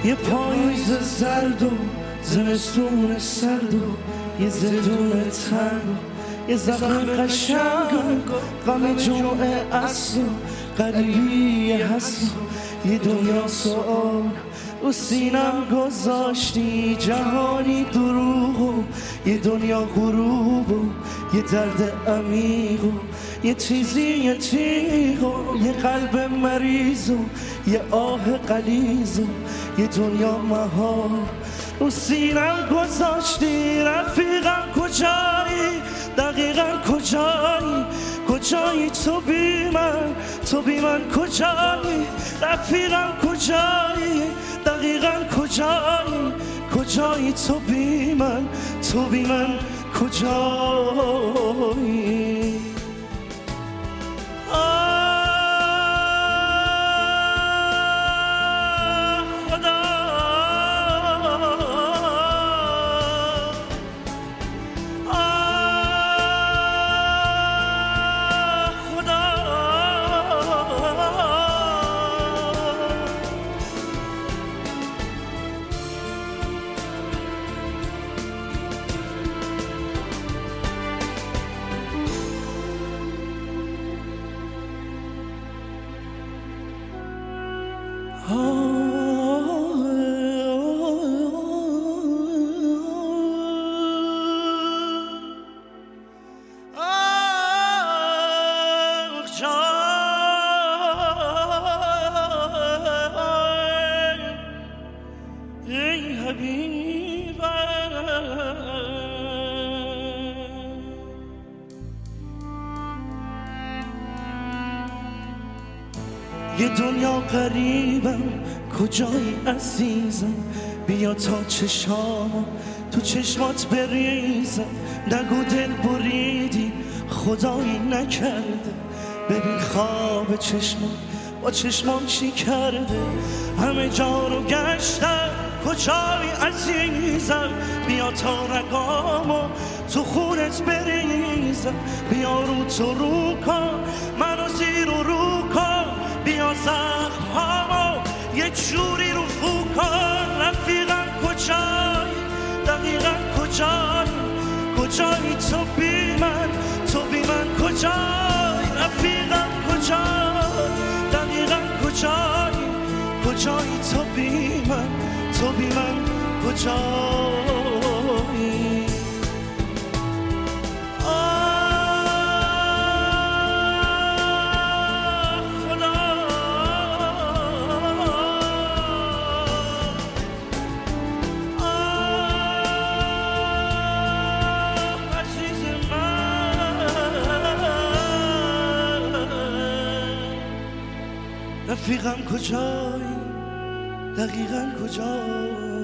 یه پاییز زرد و زمستون سرد و یه زندون تنگ و یه زخم قشنگ و غم جمعه اصل و غریبی هست و یه دنیا سؤال و سینم گذاشتی جهانی دروغ و یه دنیا غروب و یه درد عمیق و یه چیزی یه تیغ و یه قلب مریض و یه آه غلیظ و یه دنیا مهار و سینم گذاشتی. رفیقم کجایی؟ دقیقا کجایی؟ کجایی تو بی من؟ تو بی من کجایی؟ رفیقم کجایی؟ دقیقا کجایی؟ کجایی تو بی من؟ تو بی من کجایی؟ یه دنیا غریبم کجایی عزیزم؟ بیا تا چشامم تو چشمات بریزم. نگو دل بریدی خدایی نکرده. ببین خواب چشمم با چشمام چی کرده. همه جا رو گشتم کجایی عزیزم؟ بیا تا رگامو تو خونت بریزم. بیا رو تو رو کن منو زیر و رو کن. بیا زخمامو یه جوری رو فو کن. رفیقم کجایی؟ دقیقا کجایی؟ کجایی تو بی من؟ تو بی من کجایی؟ رفیقم کجایی؟ دقیقا کجایی؟ کجایی تو بی من؟ تو بی من کجایی؟ رفیقم کجایی؟ دقیقا کجایی؟